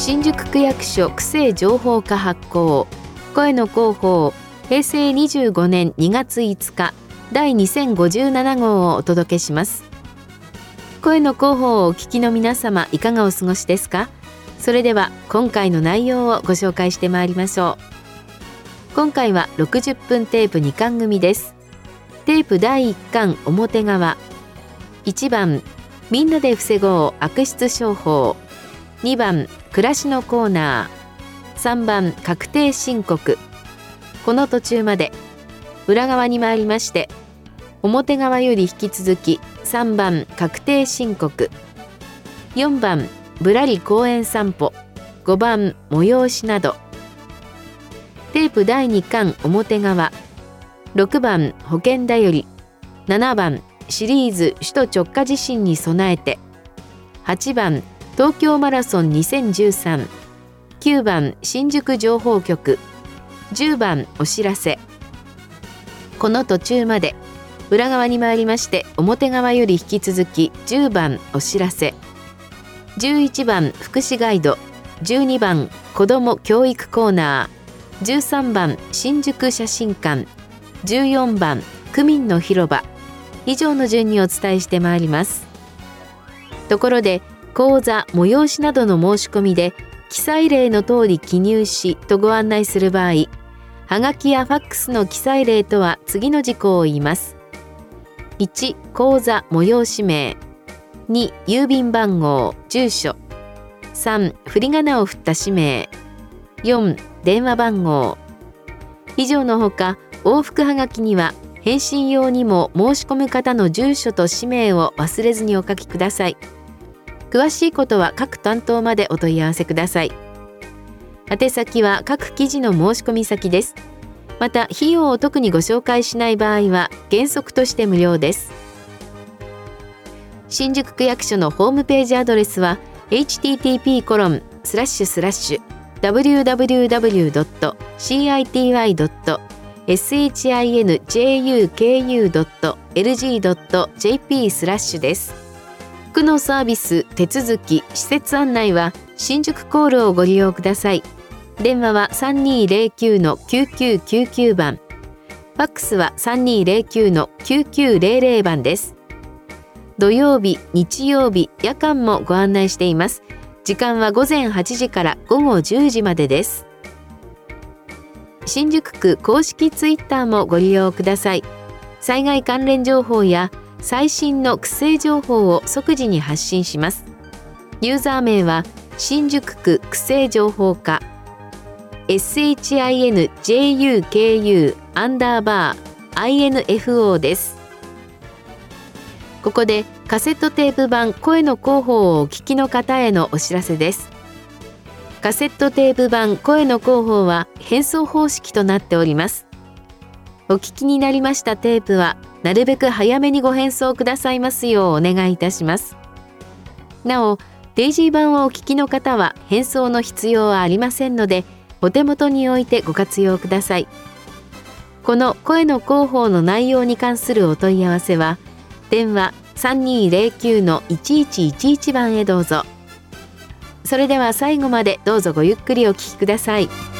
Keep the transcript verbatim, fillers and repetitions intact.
新宿区役所区政情報課発行声の広報へいせいにじゅうごねんにがついつかだいにせんごじゅうななごうをお届けします。声の広報をお聞きの皆様、いかがお過ごしですか？それでは今回の内容をご紹介してまいりましょう。今回はろくじゅっぷんテープにかん組です。テープだいいっかん表側、いちばんみんなで防ごう悪質商法、にばん暮らしのコーナー、さんばん確定申告。この途中まで。裏側に参りまして、表側より引き続きさんばん確定申告、よんばんぶらり公園散歩、ごばん催しなど。テープだいにかん表側、ろくばん保険だより、ななばんシリーズ首都直下地震に備えて、はちばん東京マラソンにせんじゅうさん、きゅうばん新宿情報局、じゅうばんお知らせ。この途中まで。裏側に参りまして、表側より引き続きじゅうばんお知らせ、じゅういちばん福祉ガイド、じゅうにばん子ども教育コーナー、じゅうさんばん新宿写真館、じゅうよんばん区民の広場。以上の順にお伝えしてまいります。ところで、講座催しなどの申し込みで記載例の通り記入しとご案内する場合、はがきやファックスの記載例とは次の事項を言います。いち講座催し名、に郵便番号住所、さん振り仮名を振った氏名、よん電話番号。以上のほか、往復はがきには返信用にも申し込む方の住所と氏名を忘れずにお書きください。詳しいことは各担当までお問い合わせください。宛先は各記事の申し込み先です。また、費用を特にご紹介しない場合は原則として無料です。新宿区役所のホームページアドレスは エイチティーティーピーコロンスラッシュスラッシュダブリューダブリューダブリュードットシーアイティーワイドットシンジュクドットエルジードットジェーピー スラッシュです。区のサービス、手続き、施設案内は新宿コールをご利用ください。電話は さんにーぜろきゅうのきゅうきゅうきゅうきゅう 番、ファックスは さんにーぜろきゅうのきゅうきゅうぜろぜろ 番です。土曜日、日曜日、夜間もご案内しています。時間はごぜんはちじからごごじゅうじまでです。新宿区公式ツイッターもご利用ください。災害関連情報や最新の区政情報を即時に発信します。ユーザー名は新宿区区政情報課シンジュクアンダーバー アイエヌエフオー です。ここでカセットテープ版声の広報をお聞きの方へのお知らせです。カセットテープ版声の広報は返送方式となっております。お聞きになりましたテープはなるべく早めにご返送くださいますようお願いいたします。なお、デイジー版をお聞きの方は返送の必要はありませんので、お手元に置いてご活用ください。この声の広報の内容に関するお問い合わせは、電話 さんにーぜろきゅうのいちいちいちいち 番へどうぞ。それでは最後までどうぞごゆっくりお聞きください。